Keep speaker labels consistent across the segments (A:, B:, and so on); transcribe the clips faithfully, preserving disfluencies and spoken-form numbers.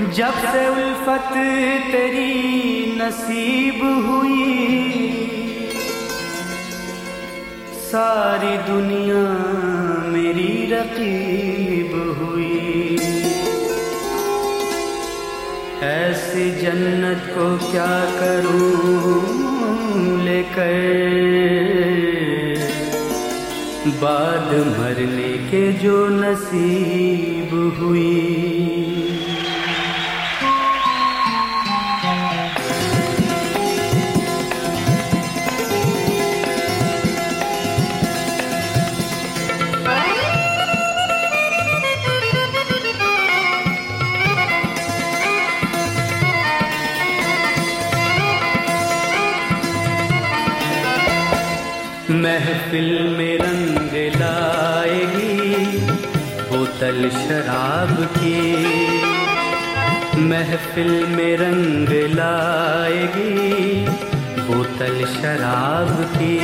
A: जब से उल्फत तेरी नसीब हुई, सारी दुनिया मेरी रकीब हुई। ऐसी जन्नत को क्या करूं लेकर, बाद मरने के जो नसीब हुई। महफिल में रंग लाएगी बोतल शराब की, महफिल में रंग लाएगी बोतल शराब की।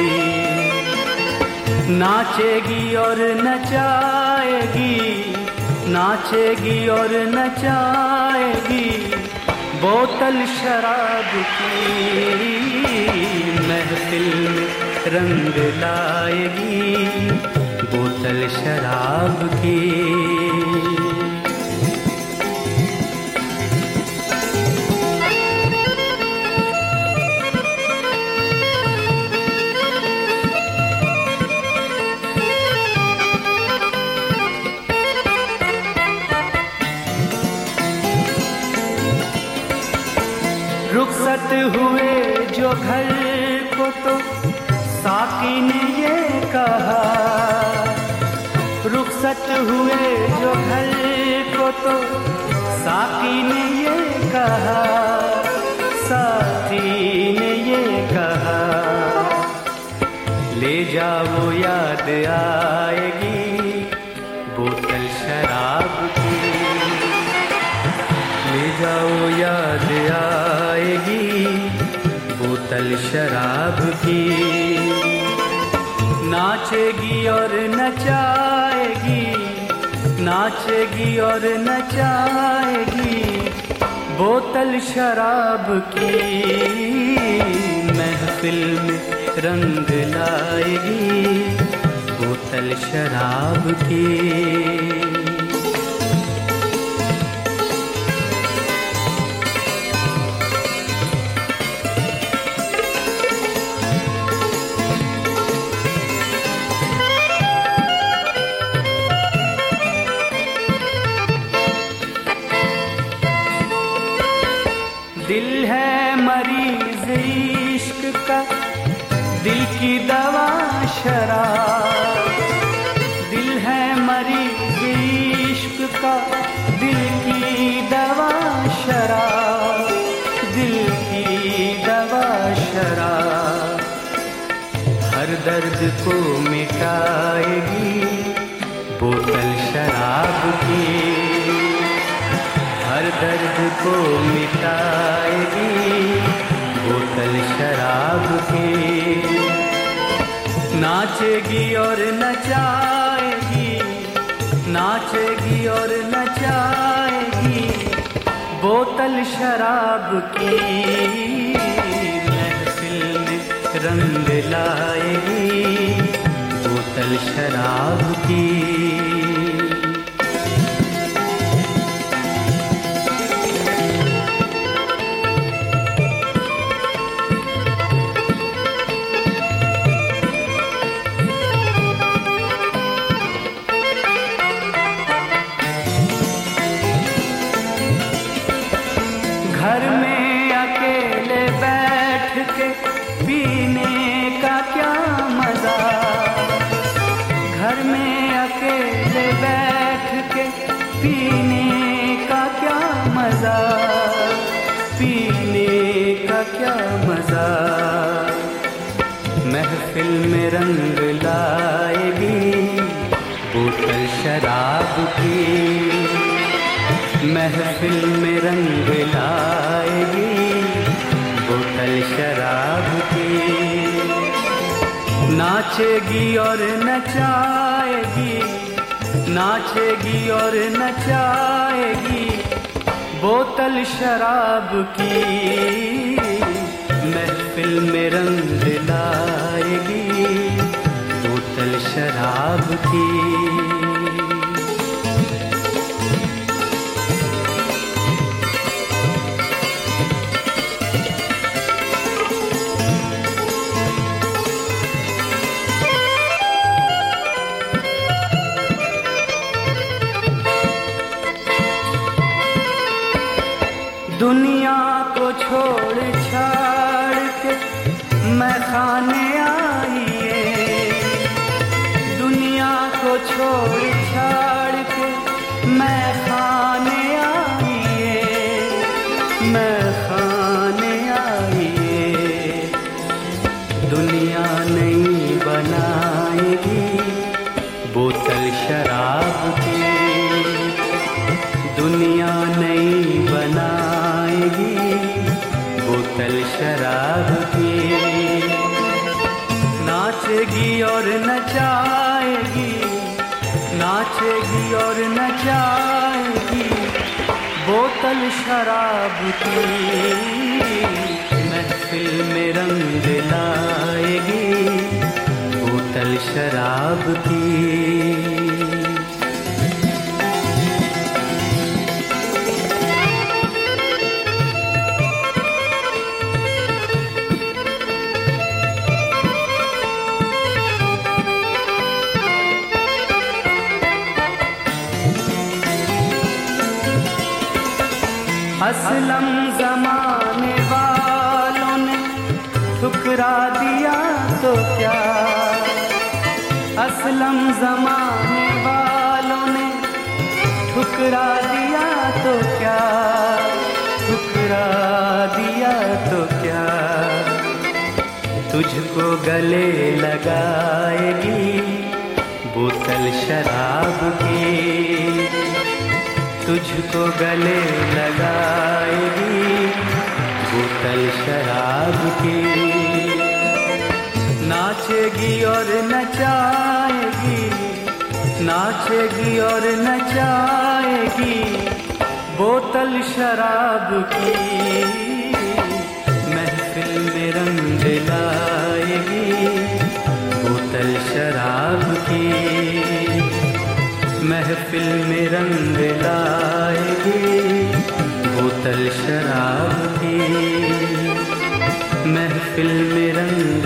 A: नाचेगी और नचाएगी, नाचेगी और नचाएगी बोतल शराब की। महफिल में रंग लाएगी बोतल शराब की। रुखसत हुए जो घर को तो साकी ने ये कहा, रुखसत हुए जो घर को तो साकी ने ये कहा, साकी ने ये कहा। ले जाओ याद आएगी बोतल शराब की, ले जाओ याद आएगी बोतल शराब की। नाचेगी और नचाएगी, नाचेगी और नचाएगी बोतल शराब की। महफिल में रंग लाएगी बोतल शराब की। दिल है मरीज इश्क का, दिल की दवा शराब। दिल है मरीज इश्क का, दिल की दवा शराब, दिल की दवा शराब। हर दर्द को मिटाएगी बोतल शराब की, हर दर्द को मिटाएगी बोतल शराब की। नाचेगी और नचाएगी, नाचेगी और नचाएगी बोतल शराब की। महफिल में रंग लाएगी बोतल शराब की। घर में अकेले बैठ के पीने का क्या मजा, घर में अकेले बैठ के पीने का क्या मजा, पीने का क्या मजा। महफिल में रंग लाएगी बोतल शराब की, महफिल में रंग लाएगी बोतल शराब की। नाचेगी और नचाएगी, नाचेगी और नचाएगी बोतल शराब की महफिल में रंग लाएगी, बोतल शराब की। दुनिया को छोड़ छाड़ के मैं खाने आइए, दुनिया को छोड़ छाड़ के मैं खाने आइए, मैं खाने आइए। दुनिया नहीं बनाएगी बोतल शराब की, दुनिया नहीं बनाएगी बोतल शराब की। नाचेगी और नचाएगी, नाचेगी और नचाएगी बोतल शराब की। महफिल में रंग लाएगी बोतल शराब की। असलम ज़माने वालों ने ठुकरा दिया तो क्या, असलम ज़माने वालों ने ठुकरा दिया तो क्या, ठुकरा दिया तो क्या। तुझको गले लगाएगी बोतल शराब की, तुझको गले लगाएगी बोतल शराब की। नाचेगी और नचाएगी, नाचेगी और नचाएगी बोतल शराब की। महफिल में रंग लाएगी बोतल शराब की, महफिल में रंग लाएगी बोतल शराब की, महफिल में रंग